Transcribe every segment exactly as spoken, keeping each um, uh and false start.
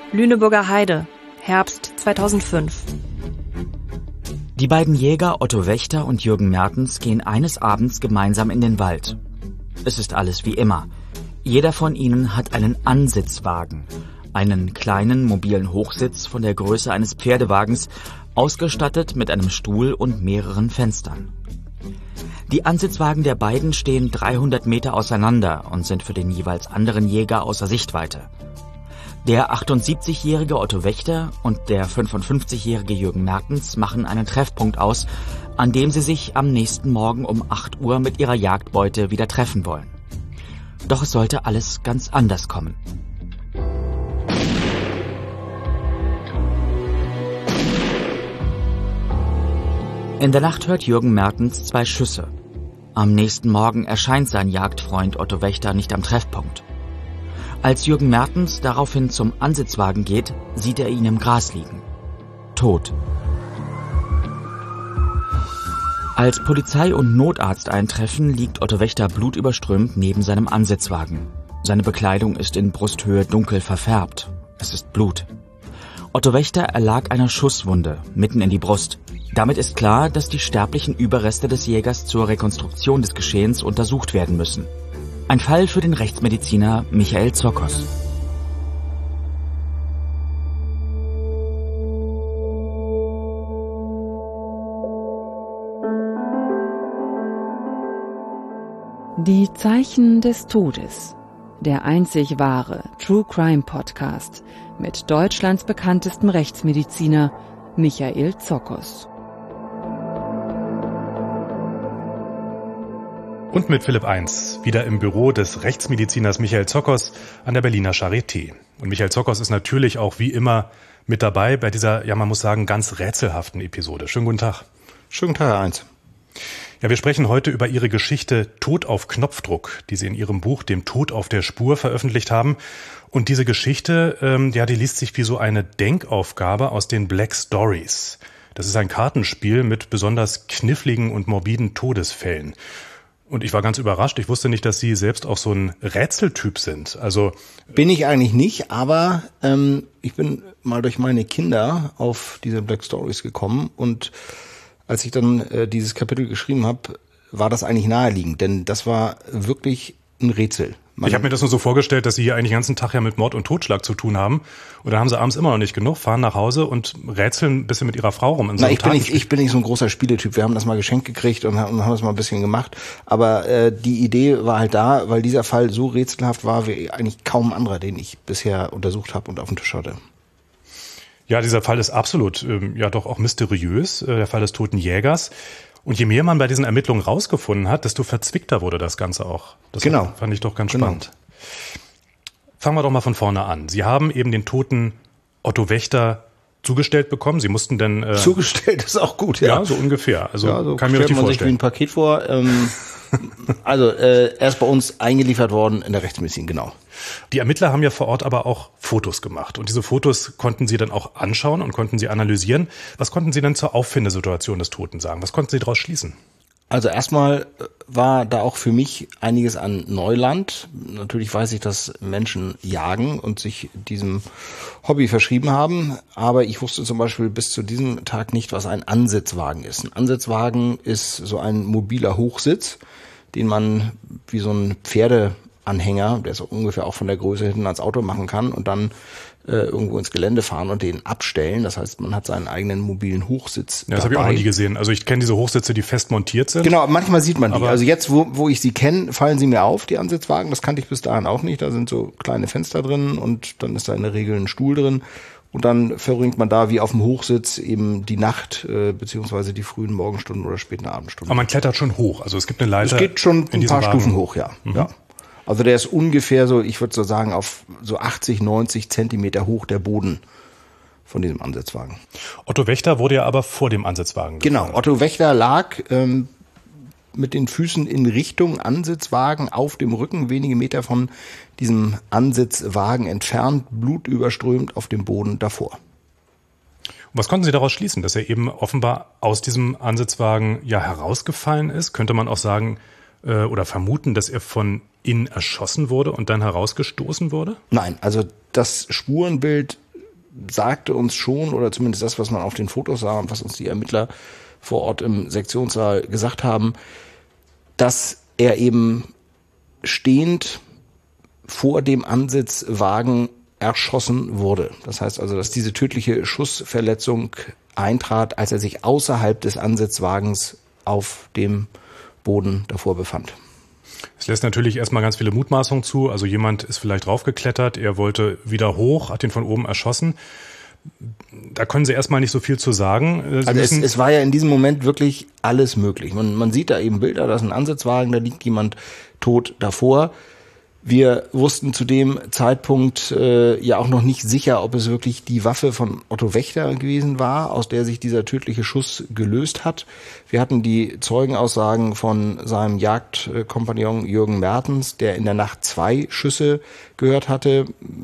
Lüneburger Heide, Herbst zweitausendfünf. Die beiden Jäger Otto Wächter und Jürgen Mertens gehen eines Abends gemeinsam in den Wald. Es ist alles wie immer. Jeder von ihnen hat einen Ansitzwagen, einen kleinen mobilen Hochsitz von der Größe eines Pferdewagens, ausgestattet mit einem Stuhl und mehreren Fenstern. Die Ansitzwagen der beiden stehen dreihundert Meter auseinander und sind für den jeweils anderen Jäger außer Sichtweite. Der achtundsiebzigjährige Otto Wächter und der fünfundfünfzigjährige Jürgen Mertens machen einen Treffpunkt aus, an dem sie sich am nächsten Morgen um acht Uhr mit ihrer Jagdbeute wieder treffen wollen. Doch es sollte alles ganz anders kommen. In der Nacht hört Jürgen Mertens zwei Schüsse. Am nächsten Morgen erscheint sein Jagdfreund Otto Wächter nicht am Treffpunkt. Als Jürgen Mertens daraufhin zum Ansitzwagen geht, sieht er ihn im Gras liegen. Tot. Als Polizei und Notarzt eintreffen, liegt Otto Wächter blutüberströmt neben seinem Ansitzwagen. Seine Bekleidung ist in Brusthöhe dunkel verfärbt. Es ist Blut. Otto Wächter erlag einer Schusswunde mitten in die Brust. Damit ist klar, dass die sterblichen Überreste des Jägers zur Rekonstruktion des Geschehens untersucht werden müssen. Ein Fall für den Rechtsmediziner Michael Zokos. Die Zeichen des Todes. Der einzig wahre True Crime Podcast mit Deutschlands bekanntestem Rechtsmediziner Michael Zokos. Und mit Philipp eins, wieder im Büro des Rechtsmediziners Michael Zokos an der Berliner Charité. Und Michael Zokos ist natürlich auch wie immer mit dabei bei dieser, ja man muss sagen, ganz rätselhaften Episode. Schönen guten Tag. Schönen Tag, Herr eins. Ja, wir sprechen heute über Ihre Geschichte Tod auf Knopfdruck, die Sie in Ihrem Buch Dem Tod auf der Spur veröffentlicht haben. Und diese Geschichte, ähm, ja, die liest sich wie so eine Denkaufgabe aus den Black Stories. Das ist ein Kartenspiel mit besonders kniffligen und morbiden Todesfällen. Und ich war ganz überrascht. Ich wusste nicht, dass Sie selbst auch so ein Rätseltyp sind. Also bin ich eigentlich nicht, aber ähm, ich bin mal durch meine Kinder auf diese Black Stories gekommen. Und als ich dann äh, dieses Kapitel geschrieben habe, war das eigentlich naheliegend. Denn das war wirklich ein Rätsel. Man ich habe mir das nur so vorgestellt, dass Sie hier eigentlich den ganzen Tag ja mit Mord und Totschlag zu tun haben. Und dann haben Sie abends immer noch nicht genug, fahren nach Hause und rätseln ein bisschen mit Ihrer Frau rum. In so Na, ich bin, nicht, ich bin nicht so ein großer Spieletyp. Wir haben das mal geschenkt gekriegt und haben, und haben das mal ein bisschen gemacht. Aber äh, die Idee war halt da, weil dieser Fall so rätselhaft war, wie eigentlich kaum ein anderer, den ich bisher untersucht habe und auf dem Tisch hatte. Ja, dieser Fall ist absolut, ähm, ja doch auch mysteriös, äh, der Fall des toten Jägers. Und je mehr man bei diesen Ermittlungen rausgefunden hat, desto verzwickter wurde das Ganze auch. Das genau. fand ich doch ganz genau. spannend. Fangen wir doch mal von vorne an. Sie haben eben den toten Otto Wächter zugestellt bekommen. Sie mussten denn... Äh, zugestellt ist auch gut, ja. Ja, so ungefähr. Also ja, so kann ich mir richtig man vorstellen. Sich wie ein Paket vor. Ähm, also äh, er ist bei uns eingeliefert worden in der Rechtsmedizin, genau. Die Ermittler haben ja vor Ort aber auch Fotos gemacht. Und diese Fotos konnten Sie dann auch anschauen und konnten Sie analysieren. Was konnten Sie denn zur Auffindesituation des Toten sagen? Was konnten Sie daraus schließen? Also erstmal war da auch für mich einiges an Neuland. Natürlich weiß ich, dass Menschen jagen und sich diesem Hobby verschrieben haben. Aber ich wusste zum Beispiel bis zu diesem Tag nicht, was ein Ansitzwagen ist. Ein Ansitzwagen ist so ein mobiler Hochsitz, den man wie so ein Pferdeanhänger, der so ungefähr auch von der Größe hinten ans Auto machen kann und dann äh, irgendwo ins Gelände fahren und den abstellen. Das heißt, man hat seinen eigenen mobilen Hochsitz. Ja, das habe ich auch noch nie gesehen. Also ich kenne diese Hochsitze, die fest montiert sind. Genau, manchmal sieht man die. Aber also jetzt, wo, wo ich sie kenne, fallen sie mir auf, die Ansitzwagen. Das kannte ich bis dahin auch nicht. Da sind so kleine Fenster drin und dann ist da in der Regel ein Stuhl drin. Und dann verbringt man da wie auf dem Hochsitz eben die Nacht, äh, beziehungsweise die frühen Morgenstunden oder späten Abendstunden. Aber man klettert schon hoch. Also es gibt eine Leiter. Es geht schon in ein paar Wagen. Stufen hoch, ja. Mhm. ja. Also der ist ungefähr so, ich würde so sagen, auf so achtzig, neunzig Zentimeter hoch der Boden von diesem Ansitzwagen. Otto Wächter wurde ja aber vor dem Ansitzwagen gefahren. Genau, Otto Wächter lag ähm, mit den Füßen in Richtung Ansitzwagen auf dem Rücken, wenige Meter von diesem Ansitzwagen entfernt, blutüberströmt auf dem Boden davor. Und was konnten Sie daraus schließen, dass er eben offenbar aus diesem Ansitzwagen ja herausgefallen ist? Könnte man auch sagen äh, oder vermuten, dass er von innen erschossen wurde und dann herausgestoßen wurde? Nein, also das Spurenbild sagte uns schon, oder zumindest das, was man auf den Fotos sah und was uns die Ermittler vor Ort im Sektionssaal gesagt haben, dass er eben stehend vor dem Ansitzwagen erschossen wurde. Das heißt also, dass diese tödliche Schussverletzung eintrat, als er sich außerhalb des Ansitzwagens auf dem Boden davor befand. Es lässt natürlich erstmal ganz viele Mutmaßungen zu. Also jemand ist vielleicht draufgeklettert, er wollte wieder hoch, hat ihn von oben erschossen. Da können Sie erstmal nicht so viel zu sagen. Sie also es, es war ja in diesem Moment wirklich alles möglich. Man, man sieht da eben Bilder, da ist ein Ansitzwagen, da liegt jemand tot davor. Wir wussten zu dem Zeitpunkt äh, ja auch noch nicht sicher, ob es wirklich die Waffe von Otto Wächter gewesen war, aus der sich dieser tödliche Schuss gelöst hat. Wir hatten die Zeugenaussagen von seinem Jagdkompagnon Jürgen Mertens, der in der Nacht zwei Schüsse gehört hatte.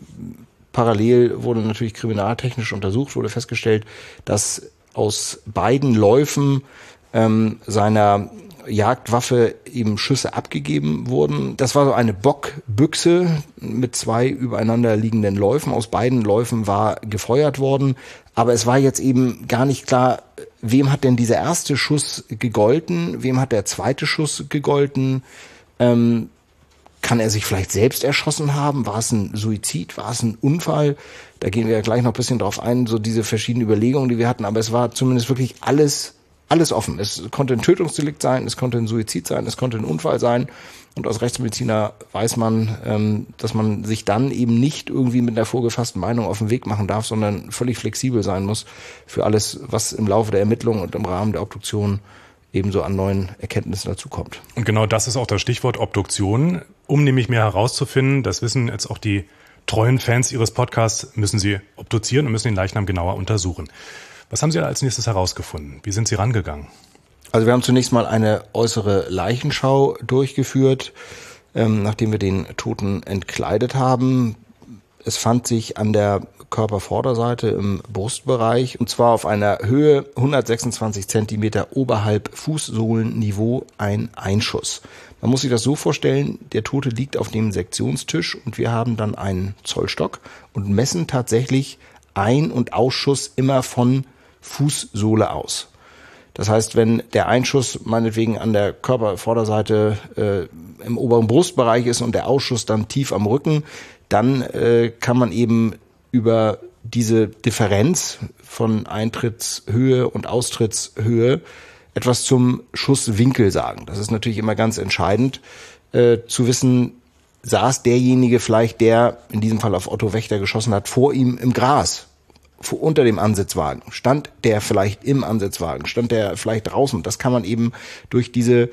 Parallel wurde natürlich kriminaltechnisch untersucht, wurde festgestellt, dass aus beiden Läufen ähm, seiner Jagdwaffe eben Schüsse abgegeben wurden. Das war so eine Bockbüchse mit zwei übereinander liegenden Läufen. Aus beiden Läufen war gefeuert worden. Aber es war jetzt eben gar nicht klar, wem hat denn dieser erste Schuss gegolten, wem hat der zweite Schuss gegolten. Ähm, kann er sich vielleicht selbst erschossen haben? War es ein Suizid? War es ein Unfall? Da gehen wir ja gleich noch ein bisschen drauf ein, so diese verschiedenen Überlegungen, die wir hatten. Aber es war zumindest wirklich alles Alles offen. Es konnte ein Tötungsdelikt sein, es konnte ein Suizid sein, es konnte ein Unfall sein. Und als Rechtsmediziner weiß man, dass man sich dann eben nicht irgendwie mit einer vorgefassten Meinung auf den Weg machen darf, sondern völlig flexibel sein muss für alles, was im Laufe der Ermittlungen und im Rahmen der Obduktion ebenso an neuen Erkenntnissen dazukommt. Und genau das ist auch das Stichwort Obduktion. Um nämlich mehr herauszufinden, das wissen jetzt auch die treuen Fans Ihres Podcasts, müssen Sie obduzieren und müssen den Leichnam genauer untersuchen. Was haben Sie als nächstes herausgefunden? Wie sind Sie rangegangen? Also wir haben zunächst mal eine äußere Leichenschau durchgeführt, ähm, nachdem wir den Toten entkleidet haben. Es fand sich an der Körpervorderseite im Brustbereich, und zwar auf einer Höhe hundertsechsundzwanzig Zentimeter oberhalb Fußsohlenniveau, ein Einschuss. Man muss sich das so vorstellen, der Tote liegt auf dem Sektionstisch und wir haben dann einen Zollstock und messen tatsächlich Ein- und Ausschuss immer von Fußsohle aus. Das heißt, wenn der Einschuss meinetwegen an der Körpervorderseite äh, im oberen Brustbereich ist und der Ausschuss dann tief am Rücken, dann äh, kann man eben über diese Differenz von Eintrittshöhe und Austrittshöhe etwas zum Schusswinkel sagen. Das ist natürlich immer ganz entscheidend, äh, zu wissen, saß derjenige vielleicht, der in diesem Fall auf Otto Wächter geschossen hat, vor ihm im Gras, vor, unter dem Ansitzwagen. Stand der vielleicht im Ansitzwagen? Stand der vielleicht draußen? Das kann man eben durch diese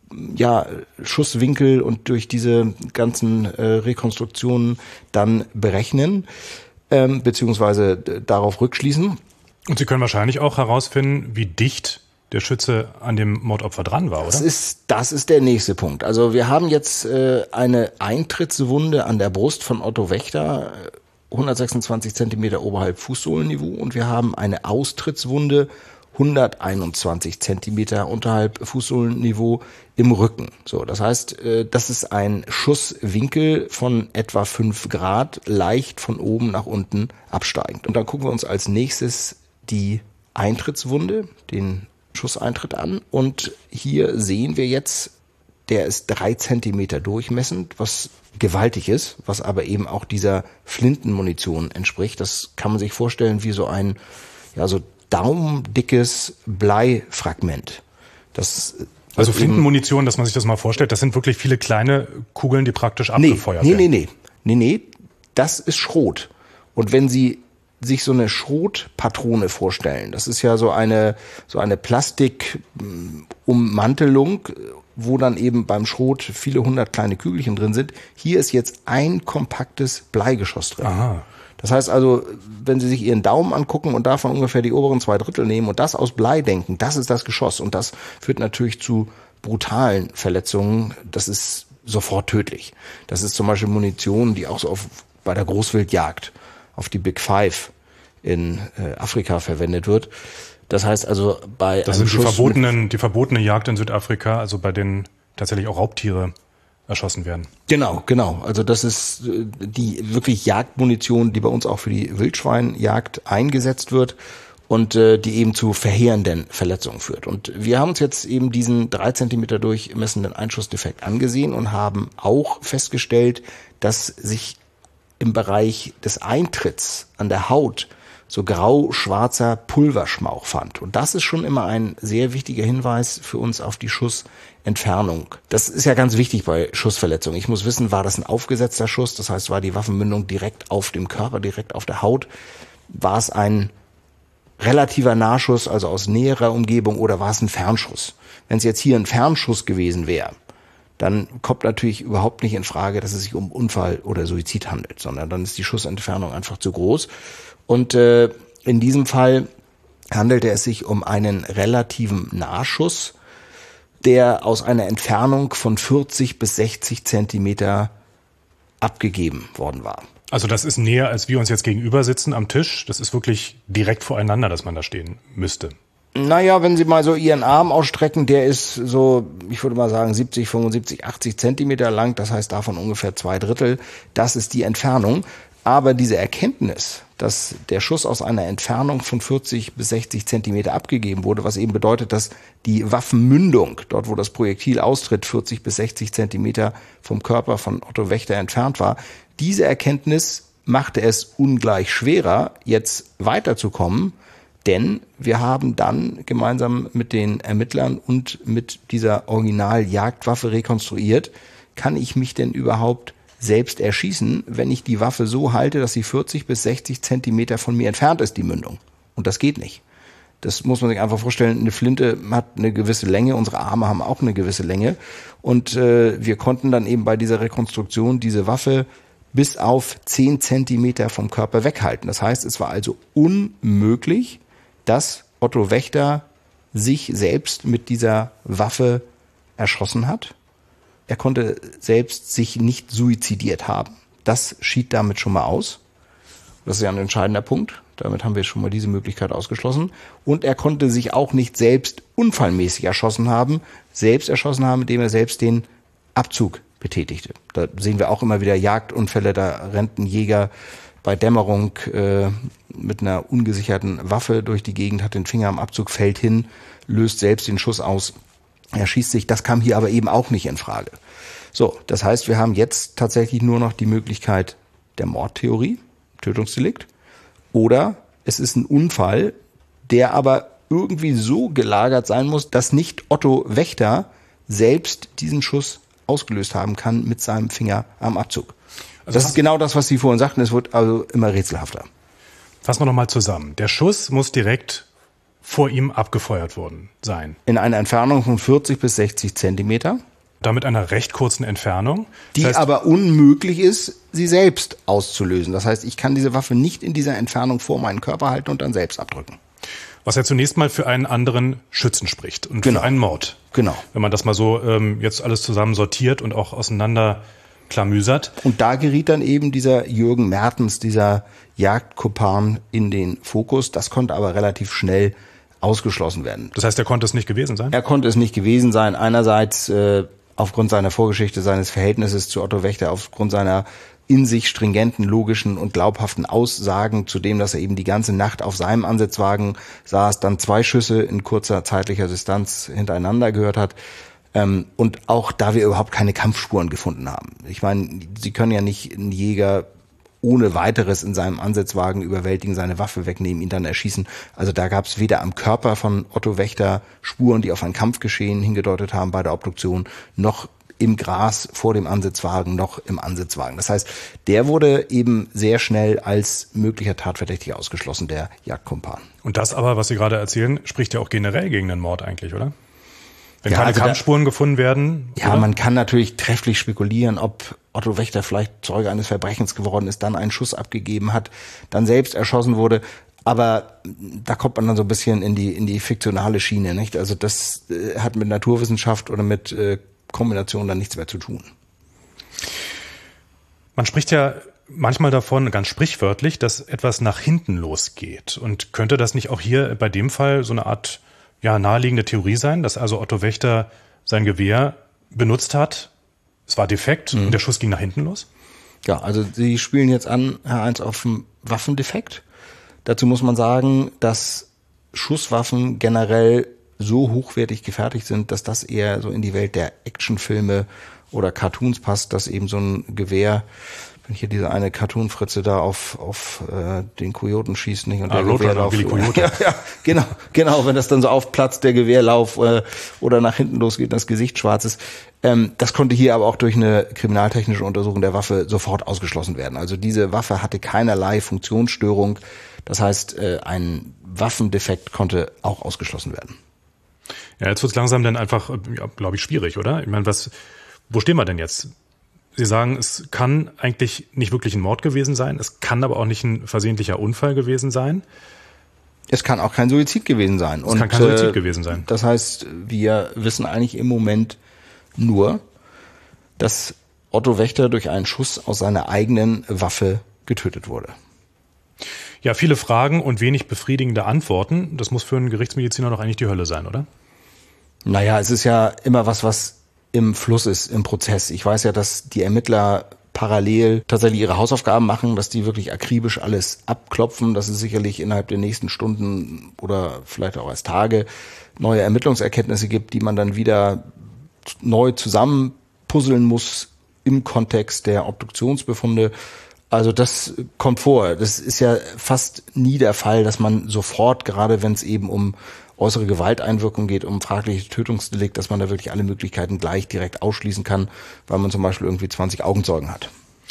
ja, Schusswinkel und durch diese ganzen äh, Rekonstruktionen dann berechnen, ähm, beziehungsweise d- darauf rückschließen. Und Sie können wahrscheinlich auch herausfinden, wie dicht der Schütze an dem Mordopfer dran war, oder? Das ist, das ist der nächste Punkt. Also wir haben jetzt äh, eine Eintrittswunde an der Brust von Otto Wächter, hundertsechsundzwanzig Zentimeter oberhalb Fußsohlenniveau, und wir haben eine Austrittswunde, hunderteinundzwanzig Zentimeter unterhalb Fußsohlenniveau im Rücken. So, das heißt, äh, das ist ein Schusswinkel von etwa fünf Grad, leicht von oben nach unten absteigend. Und dann gucken wir uns als nächstes die Eintrittswunde, den Schusseintritt an, und hier sehen wir jetzt, der ist drei Zentimeter durchmessend, was gewaltig ist, was aber eben auch dieser Flintenmunition entspricht. Das kann man sich vorstellen wie so ein, ja, so daumendickes Bleifragment. Das also Flintenmunition, dass man sich das mal vorstellt, das sind wirklich viele kleine Kugeln, die praktisch nee, abgefeuert nee, werden. Nee, nee, nee, nee, das ist Schrot. Und wenn Sie sich so eine Schrotpatrone vorstellen, das ist ja so eine so eine Plastikummantelung, wo dann eben beim Schrot viele hundert kleine Kügelchen drin sind. Hier ist jetzt ein kompaktes Bleigeschoss drin. Aha. Das heißt also, wenn Sie sich Ihren Daumen angucken und davon ungefähr die oberen zwei Drittel nehmen und das aus Blei denken, das ist das Geschoss. Und das führt natürlich zu brutalen Verletzungen. Das ist sofort tödlich. Das ist zum Beispiel Munition, die auch so auf, bei der Großwildjagd auf die Big Five in äh, Afrika verwendet wird. Das heißt also, bei Das sind die verbotenen, die verbotene Jagd in Südafrika, also bei denen tatsächlich auch Raubtiere erschossen werden. Genau, genau. Also das ist die wirklich Jagdmunition, die bei uns auch für die Wildschweinjagd eingesetzt wird und äh, die eben zu verheerenden Verletzungen führt. Und wir haben uns jetzt eben diesen drei Zentimeter durchmessenden Einschussdefekt angesehen und haben auch festgestellt, dass sich im Bereich des Eintritts an der Haut so grau-schwarzer Pulverschmauch fand. Und das ist schon immer ein sehr wichtiger Hinweis für uns auf die Schussentfernung. Das ist ja ganz wichtig bei Schussverletzungen. Ich muss wissen, war das ein aufgesetzter Schuss? Das heißt, war die Waffenmündung direkt auf dem Körper, direkt auf der Haut? War es ein relativer Nahschuss, also aus näherer Umgebung, oder war es ein Fernschuss? Wenn es jetzt hier ein Fernschuss gewesen wäre, dann kommt natürlich überhaupt nicht in Frage, dass es sich um Unfall oder Suizid handelt, sondern dann ist die Schussentfernung einfach zu groß. Und äh, in diesem Fall handelte es sich um einen relativen Nahschuss, der aus einer Entfernung von vierzig bis sechzig Zentimeter abgegeben worden war. Also das ist näher, als wir uns jetzt gegenüber sitzen am Tisch. Das ist wirklich direkt voreinander, dass man da stehen müsste. Naja, wenn Sie mal so Ihren Arm ausstrecken, der ist so, ich würde mal sagen, siebzig, fünfundsiebzig, achtzig Zentimeter lang. Das heißt davon ungefähr zwei Drittel. Das ist die Entfernung. Aber diese Erkenntnis, dass der Schuss aus einer Entfernung von vierzig bis sechzig Zentimeter abgegeben wurde, was eben bedeutet, dass die Waffenmündung, dort wo das Projektil austritt, vierzig bis sechzig Zentimeter vom Körper von Otto Wächter entfernt war, diese Erkenntnis machte es ungleich schwerer, jetzt weiterzukommen, denn wir haben dann gemeinsam mit den Ermittlern und mit dieser Original-Jagdwaffe rekonstruiert, kann ich mich denn überhaupt selbst erschießen, wenn ich die Waffe so halte, dass sie vierzig bis sechzig Zentimeter von mir entfernt ist, die Mündung. Und das geht nicht. Das muss man sich einfach vorstellen. Eine Flinte hat eine gewisse Länge, unsere Arme haben auch eine gewisse Länge. Und äh, wir konnten dann eben bei dieser Rekonstruktion diese Waffe bis auf zehn Zentimeter vom Körper weghalten. Das heißt, es war also unmöglich, dass Otto Wächter sich selbst mit dieser Waffe erschossen hat. Er konnte selbst sich nicht suizidiert haben. Das schied damit schon mal aus. Das ist ja ein entscheidender Punkt. Damit haben wir schon mal diese Möglichkeit ausgeschlossen. Und er konnte sich auch nicht selbst unfallmäßig erschossen haben, selbst erschossen haben, indem er selbst den Abzug betätigte. Da sehen wir auch immer wieder Jagdunfälle, da rennt ein Jäger bei Dämmerung äh, mit einer ungesicherten Waffe durch die Gegend, hat den Finger am Abzug, fällt hin, löst selbst den Schuss aus. Er schießt sich, das kam hier aber eben auch nicht in Frage. So, das heißt, wir haben jetzt tatsächlich nur noch die Möglichkeit der Mordtheorie, Tötungsdelikt, oder es ist ein Unfall, der aber irgendwie so gelagert sein muss, dass nicht Otto Wächter selbst diesen Schuss ausgelöst haben kann mit seinem Finger am Abzug. Also das ist genau das, was Sie vorhin sagten, es wird also immer rätselhafter. Fassen wir nochmal zusammen. Der Schuss muss direkt vor ihm abgefeuert worden sein. In einer Entfernung von vierzig bis sechzig Zentimeter. Damit einer recht kurzen Entfernung. Die das heißt, aber unmöglich ist, sie selbst auszulösen. Das heißt, ich kann diese Waffe nicht in dieser Entfernung vor meinen Körper halten und dann selbst abdrücken. Was ja zunächst mal für einen anderen Schützen spricht und genau. für einen Mord. Genau. Wenn man das mal so ähm, jetzt alles zusammen sortiert und auch auseinander klamüsert. Und da geriet dann eben dieser Jürgen Mertens, dieser Jagdkumpan in den Fokus. Das konnte aber relativ schnell ausgeschlossen werden. Das heißt, er konnte es nicht gewesen sein? Er konnte es nicht gewesen sein. Einerseits äh, aufgrund seiner Vorgeschichte, seines Verhältnisses zu Otto Wächter, aufgrund seiner in sich stringenten, logischen und glaubhaften Aussagen, zu dem, dass er eben die ganze Nacht auf seinem Ansitzwagen saß, dann zwei Schüsse in kurzer zeitlicher Distanz hintereinander gehört hat. Ähm, und auch da wir überhaupt keine Kampfspuren gefunden haben. Ich meine, Sie können ja nicht einen Jäger ohne weiteres in seinem Ansitzwagen überwältigen, seine Waffe wegnehmen, ihn dann erschießen. Also da gab es weder am Körper von Otto Wächter Spuren, die auf ein Kampfgeschehen hingedeutet haben bei der Obduktion, noch im Gras vor dem Ansitzwagen, noch im Ansitzwagen. Das heißt, der wurde eben sehr schnell als möglicher Tatverdächtiger ausgeschlossen, der Jagdkumpan. Und das aber, was Sie gerade erzählen, spricht ja auch generell gegen den Mord eigentlich, oder? Wenn ja, keine also Kampfspuren da, gefunden werden? Ja, oder? Man kann natürlich trefflich spekulieren, ob Otto Wächter vielleicht Zeuge eines Verbrechens geworden ist, dann einen Schuss abgegeben hat, dann selbst erschossen wurde. Aber da kommt man dann so ein bisschen in die in die fiktionale Schiene, nicht? Also das äh, hat mit Naturwissenschaft oder mit äh, Kombination dann nichts mehr zu tun. Man spricht ja manchmal davon, ganz sprichwörtlich, dass etwas nach hinten losgeht. Und könnte das nicht auch hier bei dem Fall so eine Art ja, naheliegende Theorie sein, dass also Otto Wächter sein Gewehr benutzt hat, Es war defekt mhm. und der Schuss ging nach hinten los? Ja, also Sie spielen jetzt an, Herr Heinz, auf einen Waffendefekt. Dazu muss man sagen, dass Schusswaffen generell so hochwertig gefertigt sind, dass das eher so in die Welt der Actionfilme oder Cartoons passt, dass eben so ein Gewehr, wenn hier diese eine Cartoon-Fritze da auf auf äh, den Kojoten schießt, nicht, und ah, der Gewehrlauf, ja, ja, genau, genau, wenn das dann so aufplatzt, der Gewehrlauf äh, oder nach hinten losgeht, das Gesicht schwarz ist. Ähm, das konnte hier aber auch durch eine kriminaltechnische Untersuchung der Waffe sofort ausgeschlossen werden. Also diese Waffe hatte keinerlei Funktionsstörung. Das heißt, äh, ein Waffendefekt konnte auch ausgeschlossen werden. Ja, jetzt wird's langsam dann einfach, ja, glaube ich, schwierig, oder? Ich meine, was, wo stehen wir denn jetzt? Sie sagen, es kann eigentlich nicht wirklich ein Mord gewesen sein, es kann aber auch nicht ein versehentlicher Unfall gewesen sein. Es kann auch kein Suizid gewesen sein. Es Und, kann kein Suizid äh, gewesen sein. Das heißt, wir wissen eigentlich im Moment nur, dass Otto Wächter durch einen Schuss aus seiner eigenen Waffe getötet wurde. Ja, viele Fragen und wenig befriedigende Antworten. Das muss für einen Gerichtsmediziner doch eigentlich die Hölle sein, oder? Naja, es ist ja immer was, was im Fluss ist, im Prozess. Ich weiß ja, dass die Ermittler parallel tatsächlich ihre Hausaufgaben machen, dass die wirklich akribisch alles abklopfen, dass es sicherlich innerhalb der nächsten Stunden oder vielleicht auch erst Tage neue Ermittlungserkenntnisse gibt, die man dann wieder neu zusammenpuzzeln muss im Kontext der Obduktionsbefunde. Also das kommt vor. Das ist ja fast nie der Fall, dass man sofort, gerade wenn es eben um äußere Gewalteinwirkung geht, um fragliche Tötungsdelikt, dass man da wirklich alle Möglichkeiten gleich direkt ausschließen kann, weil man zum Beispiel irgendwie zwanzig Augenzeugen hat.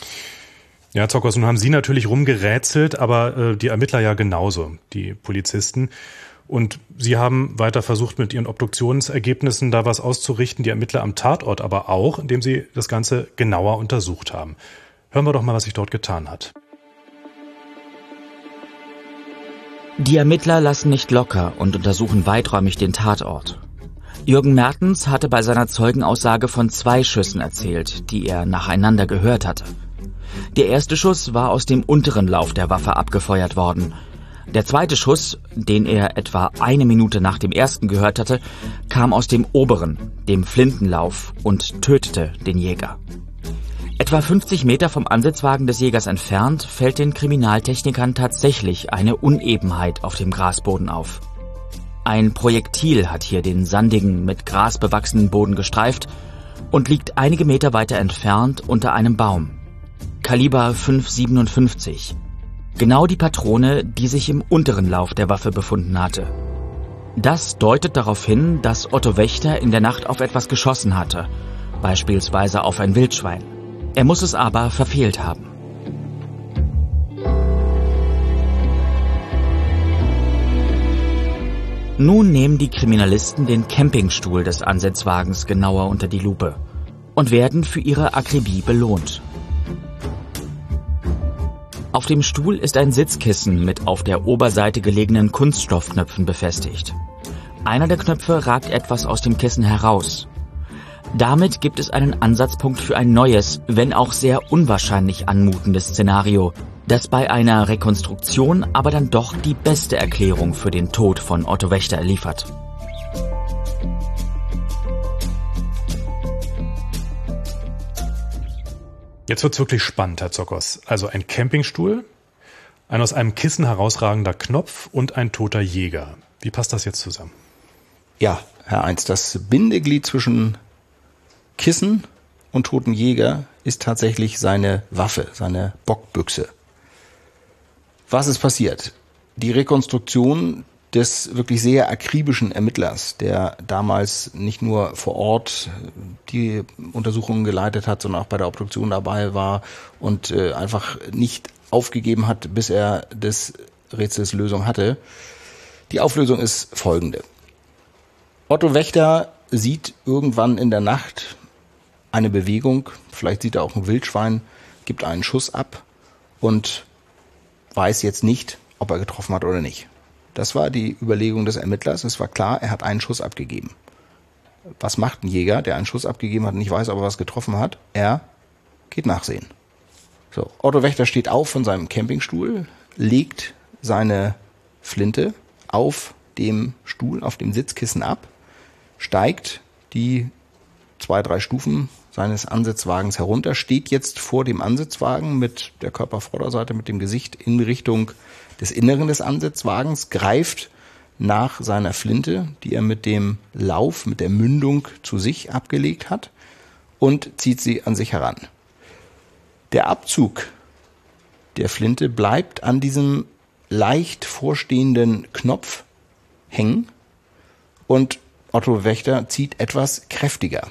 Ja, Zockers, nun haben Sie natürlich rumgerätselt, aber äh, die Ermittler ja genauso, die Polizisten. Und Sie haben weiter versucht, mit Ihren Obduktionsergebnissen da was auszurichten, die Ermittler am Tatort aber auch, indem Sie das Ganze genauer untersucht haben. Hören wir doch mal, was sich dort getan hat. Die Ermittler lassen nicht locker und untersuchen weiträumig den Tatort. Jürgen Mertens hatte bei seiner Zeugenaussage von zwei Schüssen erzählt, die er nacheinander gehört hatte. Der erste Schuss war aus dem unteren Lauf der Waffe abgefeuert worden. Der zweite Schuss, den er etwa eine Minute nach dem ersten gehört hatte, kam aus dem oberen, dem Flintenlauf, und tötete den Jäger. Etwa fünfzig Meter vom Ansitzwagen des Jägers entfernt fällt den Kriminaltechnikern tatsächlich eine Unebenheit auf dem Grasboden auf. Ein Projektil hat hier den sandigen, mit Gras bewachsenen Boden gestreift und liegt einige Meter weiter entfernt unter einem Baum. Kaliber fünf Komma siebenundfünfzig. Genau die Patrone, die sich im unteren Lauf der Waffe befunden hatte. Das deutet darauf hin, dass Otto Wächter in der Nacht auf etwas geschossen hatte, beispielsweise auf ein Wildschwein. Er muss es aber verfehlt haben. Nun nehmen die Kriminalisten den Campingstuhl des Ansitzwagens genauer unter die Lupe und werden für ihre Akribie belohnt. Auf dem Stuhl ist ein Sitzkissen mit auf der Oberseite gelegenen Kunststoffknöpfen befestigt. Einer der Knöpfe ragt etwas aus dem Kissen heraus. Damit gibt es einen Ansatzpunkt für ein neues, wenn auch sehr unwahrscheinlich anmutendes Szenario, das bei einer Rekonstruktion aber dann doch die beste Erklärung für den Tod von Otto Wächter liefert. Jetzt wird's wirklich spannend, Herr Zockers. Also ein Campingstuhl, ein aus einem Kissen herausragender Knopf und ein toter Jäger. Wie passt das jetzt zusammen? Ja, Herr Heinz, das Bindeglied zwischen Kissen und toten Jäger ist tatsächlich seine Waffe, seine Bockbüchse. Was ist passiert? Die Rekonstruktion des wirklich sehr akribischen Ermittlers, der damals nicht nur vor Ort die Untersuchungen geleitet hat, sondern auch bei der Obduktion dabei war und äh, einfach nicht aufgegeben hat, bis er des Rätsels Lösung hatte. Die Auflösung ist folgende. Otto Wächter sieht irgendwann in der Nacht eine Bewegung, vielleicht sieht er auch ein Wildschwein, gibt einen Schuss ab und weiß jetzt nicht, ob er getroffen hat oder nicht. Das war die Überlegung des Ermittlers. Es war klar, er hat einen Schuss abgegeben. Was macht ein Jäger, der einen Schuss abgegeben hat und nicht weiß, ob er was getroffen hat? Er geht nachsehen. So, Otto Wächter steht auf von seinem Campingstuhl, legt seine Flinte auf dem Stuhl, auf dem Sitzkissen ab, steigt die zwei, drei Stufen seines Ansitzwagens herunter, steht jetzt vor dem Ansitzwagen mit der Körpervorderseite, mit dem Gesicht in Richtung des Inneren des Ansitzwagens, greift nach seiner Flinte, die er mit dem Lauf, mit der Mündung zu sich abgelegt hat, und zieht sie an sich heran. Der Abzug der Flinte bleibt an diesem leicht vorstehenden Knopf hängen und Otto Wächter zieht etwas kräftiger.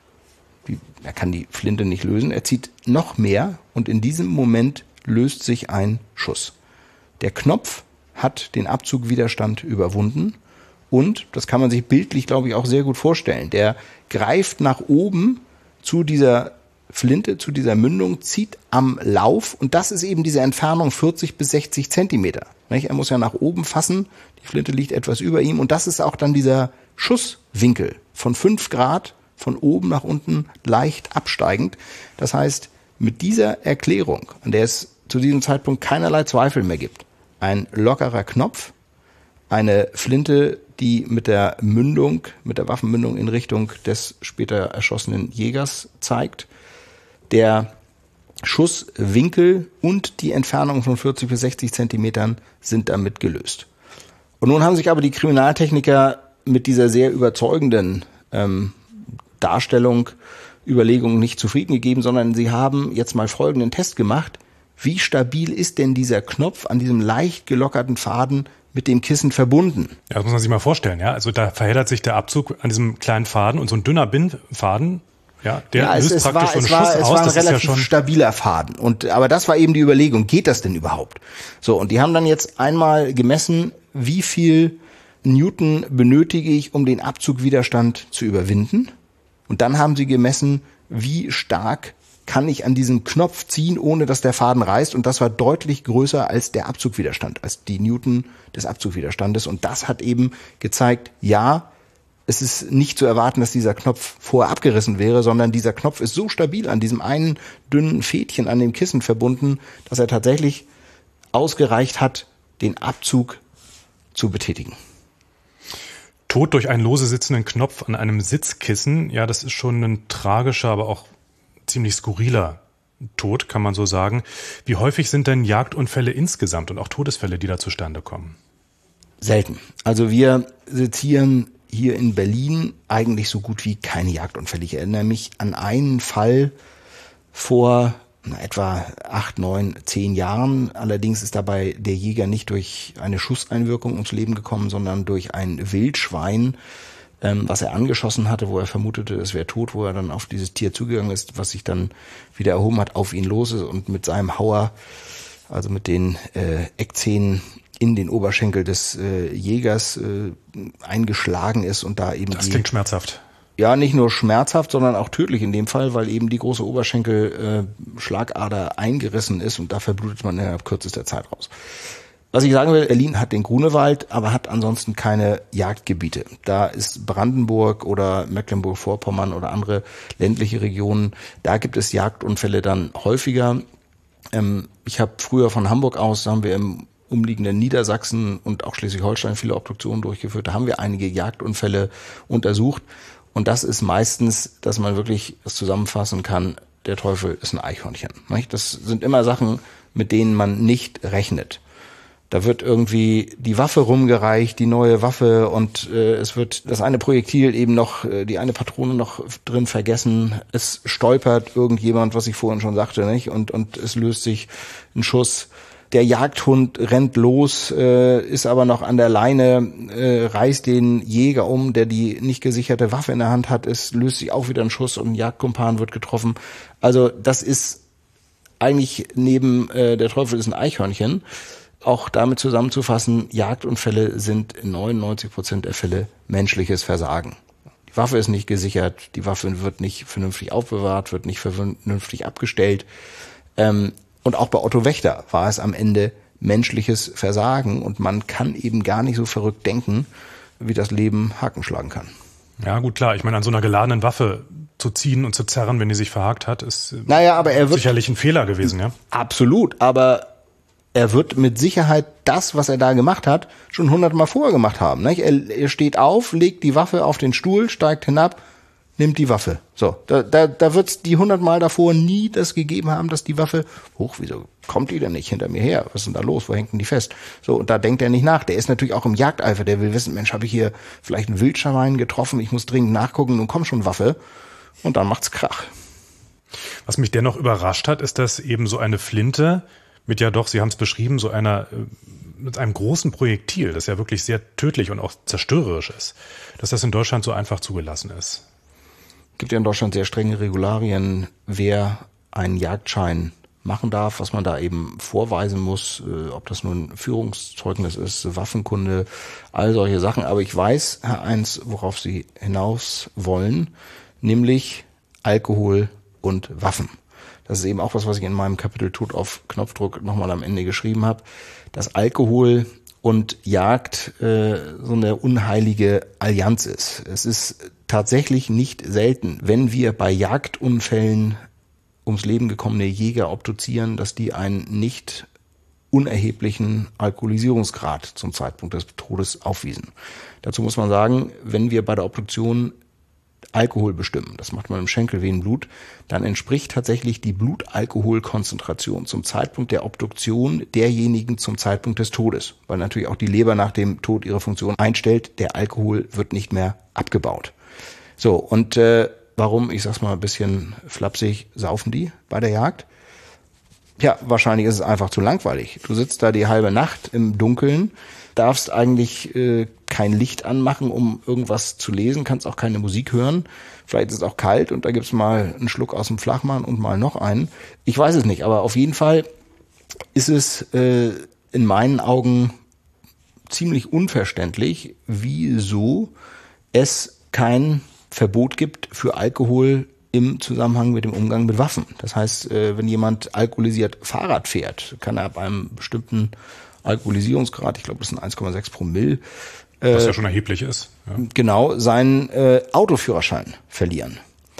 Er kann die Flinte nicht lösen, er zieht noch mehr und in diesem Moment löst sich ein Schuss. Der Knopf hat den Abzugwiderstand überwunden und, das kann man sich bildlich, glaube ich, auch sehr gut vorstellen, der greift nach oben zu dieser Flinte, zu dieser Mündung, zieht am Lauf und das ist eben diese Entfernung vierzig bis sechzig Zentimeter. Er muss ja nach oben fassen, die Flinte liegt etwas über ihm und das ist auch dann dieser Schusswinkel von fünf Grad von oben nach unten leicht absteigend. Das heißt, mit dieser Erklärung, an der es zu diesem Zeitpunkt keinerlei Zweifel mehr gibt, ein lockerer Knopf, eine Flinte, die mit der Mündung, mit der Waffenmündung in Richtung des später erschossenen Jägers zeigt, der Schusswinkel und die Entfernung von vierzig bis sechzig Zentimetern sind damit gelöst. Und nun haben sich aber die Kriminaltechniker mit dieser sehr überzeugenden ähm, Darstellung, Überlegung nicht zufrieden gegeben, sondern sie haben jetzt mal folgenden Test gemacht. Wie stabil ist denn dieser Knopf an diesem leicht gelockerten Faden mit dem Kissen verbunden? Ja, das muss man sich mal vorstellen, ja. Also da verheddert sich der Abzug an diesem kleinen Faden und so ein dünner Bindfaden, ja, der ja, löst es, es praktisch war, so einen es war, Schuss es aus. war ein Das relativ ist ja schon stabiler Faden. Und, aber das war eben die Überlegung, geht das denn überhaupt? So, und die haben dann jetzt einmal gemessen, wie viel Newton benötige ich, um den Abzugwiderstand zu überwinden. Und dann haben sie gemessen, wie stark kann ich an diesem Knopf ziehen, ohne dass der Faden reißt. Und das war deutlich größer als der Abzugwiderstand, als die Newton des Abzugwiderstandes. Und das hat eben gezeigt, ja, es ist nicht zu erwarten, dass dieser Knopf vorher abgerissen wäre, sondern dieser Knopf ist so stabil an diesem einen dünnen Fädchen an dem Kissen verbunden, dass er tatsächlich ausgereicht hat, den Abzug zu betätigen. Tod durch einen lose sitzenden Knopf an einem Sitzkissen, ja, das ist schon ein tragischer, aber auch ziemlich skurriler Tod, kann man so sagen. Wie häufig sind denn Jagdunfälle insgesamt und auch Todesfälle, die da zustande kommen? Selten. Also wir sezieren hier in Berlin eigentlich so gut wie keine Jagdunfälle. Ich erinnere mich an einen Fall vor na, etwa acht, neun, zehn Jahren. Allerdings ist dabei der Jäger nicht durch eine Schusseinwirkung ums Leben gekommen, sondern durch ein Wildschwein, ähm, was er angeschossen hatte, wo er vermutete, es wäre tot, wo er dann auf dieses Tier zugegangen ist, was sich dann wieder erhoben hat, auf ihn los ist und mit seinem Hauer, also mit den äh, Eckzähnen in den Oberschenkel des äh, Jägers äh, eingeschlagen ist und da eben das die, klingt schmerzhaft. Ja, nicht nur schmerzhaft, sondern auch tödlich in dem Fall, weil eben die große Oberschenkel äh, Schlagader eingerissen ist und da verblutet man innerhalb kürzester Zeit raus. Was ich sagen will, Berlin hat den Grunewald, aber hat ansonsten keine Jagdgebiete. Da ist Brandenburg oder Mecklenburg-Vorpommern oder andere ländliche Regionen, da gibt es Jagdunfälle dann häufiger. Ähm, ich habe früher von Hamburg aus, da haben wir im umliegenden Niedersachsen und auch Schleswig-Holstein viele Obduktionen durchgeführt. Da haben wir einige Jagdunfälle untersucht. Und das ist meistens, dass man wirklich das zusammenfassen kann, der Teufel ist ein Eichhörnchen. Das sind immer Sachen, mit denen man nicht rechnet. Da wird irgendwie die Waffe rumgereicht, die neue Waffe, und äh, es wird das eine Projektil eben noch, äh, die eine Patrone noch drin vergessen. Es stolpert irgendjemand, was ich vorhin schon sagte, nicht? Und, und es löst sich ein Schuss. Der Jagdhund rennt los, äh, ist aber noch an der Leine, äh, reißt den Jäger um, der die nicht gesicherte Waffe in der Hand hat. Es löst sich auch wieder ein Schuss und ein Jagdkumpan wird getroffen. Also das ist eigentlich neben äh, der Teufel ist ein Eichhörnchen auch damit zusammenzufassen, Jagdunfälle sind in neunundneunzig Prozent der Fälle menschliches Versagen. Die Waffe ist nicht gesichert, die Waffe wird nicht vernünftig aufbewahrt, wird nicht vernünftig abgestellt. Ähm, Und auch bei Otto Wächter war es am Ende menschliches Versagen und man kann eben gar nicht so verrückt denken, wie das Leben Haken schlagen kann. Ja, gut, klar. Ich meine, an so einer geladenen Waffe zu ziehen und zu zerren, wenn die sich verhakt hat, ist naja, aber er wird, sicherlich ein Fehler gewesen, ja? Absolut, aber er wird mit Sicherheit das, was er da gemacht hat, schon hundertmal vorher gemacht haben. Nicht? Er, er steht auf, legt die Waffe auf den Stuhl, steigt hinab, nimmt die Waffe. So, da, da, da wird es die hundertmal davor nie das gegeben haben, dass die Waffe, hoch, wieso kommt die denn nicht hinter mir her? Was ist denn da los? Wo hängt denn die fest? So, und da denkt er nicht nach. Der ist natürlich auch im Jagdeifer. Der will wissen, Mensch, habe ich hier vielleicht einen Wildschwein getroffen? Ich muss dringend nachgucken. Nun komm schon, Waffe. Und dann macht's Krach. Was mich dennoch überrascht hat, ist, dass eben so eine Flinte mit ja doch, Sie haben es beschrieben, so einer, mit einem großen Projektil, das ja wirklich sehr tödlich und auch zerstörerisch ist, dass das in Deutschland so einfach zugelassen ist. Es gibt ja in Deutschland sehr strenge Regularien, wer einen Jagdschein machen darf, was man da eben vorweisen muss, ob das nun Führungszeugnis ist, Waffenkunde, all solche Sachen. Aber ich weiß, Herr Eins, worauf Sie hinaus wollen, nämlich Alkohol und Waffen. Das ist eben auch was, was ich in meinem Kapitel Tod auf Knopfdruck nochmal am Ende geschrieben habe, dass Alkohol und Jagd äh, so eine unheilige Allianz ist. Es ist tatsächlich nicht selten, wenn wir bei Jagdunfällen ums Leben gekommene Jäger obduzieren, dass die einen nicht unerheblichen Alkoholisierungsgrad zum Zeitpunkt des Todes aufwiesen. Dazu muss man sagen, wenn wir bei der Obduktion Alkohol bestimmen, das macht man im Schenkelvenenblut, dann entspricht tatsächlich die Blutalkoholkonzentration zum Zeitpunkt der Obduktion derjenigen zum Zeitpunkt des Todes, weil natürlich auch die Leber nach dem Tod ihre Funktion einstellt, der Alkohol wird nicht mehr abgebaut. So, und äh, warum, ich sag's mal ein bisschen flapsig, saufen die bei der Jagd? Ja, wahrscheinlich ist es einfach zu langweilig. Du sitzt da die halbe Nacht im Dunkeln, darfst eigentlich äh, kein Licht anmachen, um irgendwas zu lesen, kannst auch keine Musik hören. Vielleicht ist es auch kalt und da gibt's mal einen Schluck aus dem Flachmann und mal noch einen. Ich weiß es nicht, aber auf jeden Fall ist es äh, in meinen Augen ziemlich unverständlich, wieso es kein Verbot gibt für Alkohol im Zusammenhang mit dem Umgang mit Waffen. Das heißt, wenn jemand alkoholisiert Fahrrad fährt, kann er ab einem bestimmten Alkoholisierungsgrad, ich glaube, das sind eins Komma sechs Promille, was ja schon erheblich ist. Ja. Genau, seinen äh, Autoführerschein verlieren.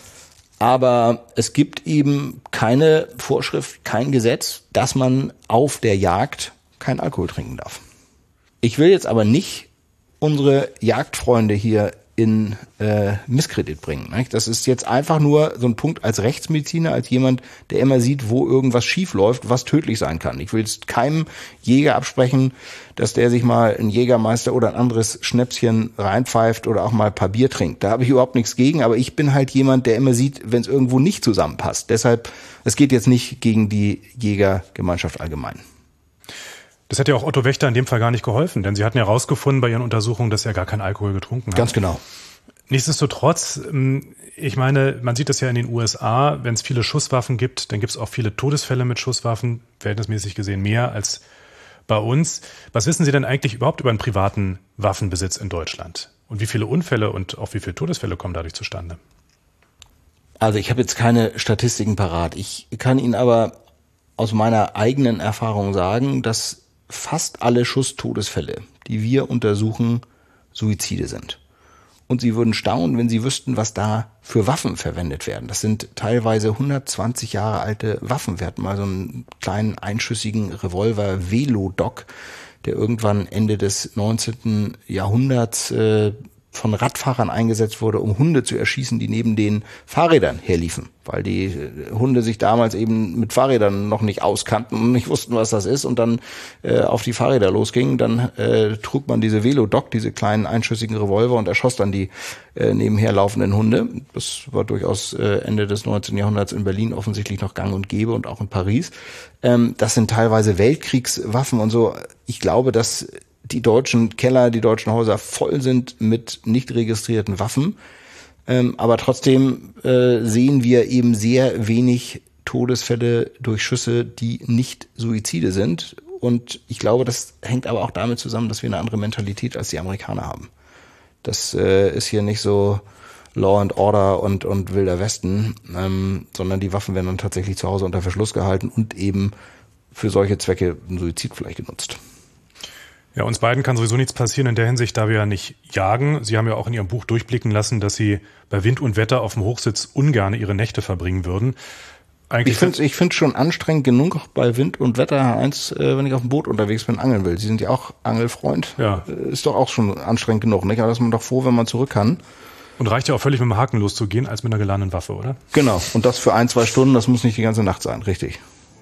Aber es gibt eben keine Vorschrift, kein Gesetz, dass man auf der Jagd kein Alkohol trinken darf. Ich will jetzt aber nicht unsere Jagdfreunde hier in äh, Misskredit bringen. Nicht? Das ist jetzt einfach nur so ein Punkt als Rechtsmediziner, als jemand, der immer sieht, wo irgendwas schief läuft, was tödlich sein kann. Ich will jetzt keinem Jäger absprechen, dass der sich mal ein Jägermeister oder ein anderes Schnäpschen reinpfeift oder auch mal ein paar Bier trinkt. Da habe ich überhaupt nichts gegen, aber ich bin halt jemand, der immer sieht, wenn es irgendwo nicht zusammenpasst. Deshalb, es geht jetzt nicht gegen die Jägergemeinschaft allgemein. Das hätte ja auch Otto Wächter in dem Fall gar nicht geholfen, denn Sie hatten ja herausgefunden bei Ihren Untersuchungen, dass er gar keinen Alkohol getrunken hat. Ganz genau. Nichtsdestotrotz, ich meine, man sieht das ja in den U S A, wenn es viele Schusswaffen gibt, dann gibt es auch viele Todesfälle mit Schusswaffen, verhältnismäßig gesehen mehr als bei uns. Was wissen Sie denn eigentlich überhaupt über einen privaten Waffenbesitz in Deutschland? Und wie viele Unfälle und auch wie viele Todesfälle kommen dadurch zustande? Also ich habe jetzt keine Statistiken parat. Ich kann Ihnen aber aus meiner eigenen Erfahrung sagen, dass fast alle Schusstodesfälle, die wir untersuchen, Suizide sind. Und Sie würden staunen, wenn Sie wüssten, was da für Waffen verwendet werden. Das sind teilweise hundertzwanzig Jahre alte Waffen. Wir hatten mal so einen kleinen einschüssigen Revolver Velodoc, der irgendwann Ende des neunzehnten Jahrhunderts äh, von Radfahrern eingesetzt wurde, um Hunde zu erschießen, die neben den Fahrrädern herliefen, weil die Hunde sich damals eben mit Fahrrädern noch nicht auskannten und nicht wussten, was das ist und dann äh, auf die Fahrräder losgingen. Dann äh, trug man diese Velodoc, diese kleinen einschüssigen Revolver und erschoss dann die äh, nebenher laufenden Hunde. Das war durchaus äh, Ende des neunzehnten Jahrhunderts in Berlin offensichtlich noch gang und gäbe und auch in Paris. Ähm, das sind teilweise Weltkriegswaffen und so. Ich glaube, dass die deutschen Keller, die deutschen Häuser voll sind mit nicht registrierten Waffen. Ähm, aber trotzdem äh, sehen wir eben sehr wenig Todesfälle durch Schüsse, die nicht Suizide sind. Und ich glaube, das hängt aber auch damit zusammen, dass wir eine andere Mentalität als die Amerikaner haben. Das äh, ist hier nicht so Law and Order und, und Wilder Westen, ähm, sondern die Waffen werden dann tatsächlich zu Hause unter Verschluss gehalten und eben für solche Zwecke ein Suizid vielleicht genutzt. Ja, uns beiden kann sowieso nichts passieren in der Hinsicht, da wir ja nicht jagen. Sie haben ja auch in Ihrem Buch durchblicken lassen, dass Sie bei Wind und Wetter auf dem Hochsitz ungern Ihre Nächte verbringen würden. Eigentlich ich finde ich finde schon anstrengend genug bei Wind und Wetter eins, äh, wenn ich auf dem Boot unterwegs bin, angeln will. Sie sind ja auch Angelfreund. Ja. Ist doch auch schon anstrengend genug, nicht? Aber da ist man doch froh, wenn man zurück kann. Und reicht ja auch völlig mit dem Haken loszugehen, als mit einer geladenen Waffe, oder? Genau. Und das für ein, zwei Stunden, das muss nicht die ganze Nacht sein, richtig.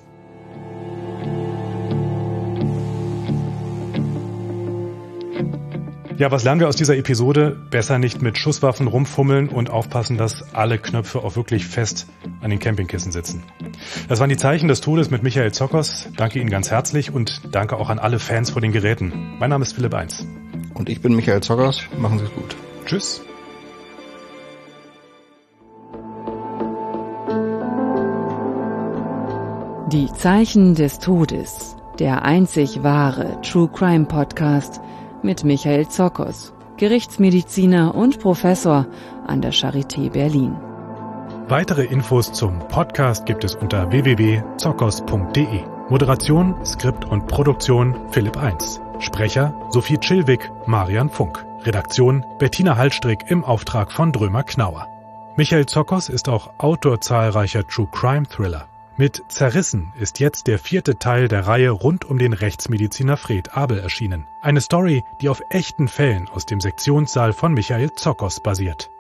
Ja, was lernen wir aus dieser Episode? Besser nicht mit Schusswaffen rumfummeln und aufpassen, dass alle Knöpfe auch wirklich fest an den Campingkissen sitzen. Das waren die Zeichen des Todes mit Michael Zokos. Danke Ihnen ganz herzlich und danke auch an alle Fans vor den Geräten. Mein Name ist Philipp Eins. Und ich bin Michael Zokos. Machen Sie es gut. Tschüss. Die Zeichen des Todes, der einzig wahre True Crime Podcast mit Michael Zokos, Gerichtsmediziner und Professor an der Charité Berlin. Weitere Infos zum Podcast gibt es unter w w w punkt zokos punkt d e. Moderation, Skript und Produktion Philipp Eins. Sprecher Sophie Chilwig, Marian Funk. Redaktion Bettina Hallstrick im Auftrag von Drömer Knauer. Michael Zokos ist auch Autor zahlreicher True Crime Thriller. Mit Zerrissen ist jetzt der vierte Teil der Reihe rund um den Rechtsmediziner Fred Abel erschienen. Eine Story, die auf echten Fällen aus dem Sektionssaal von Michael Zokos basiert.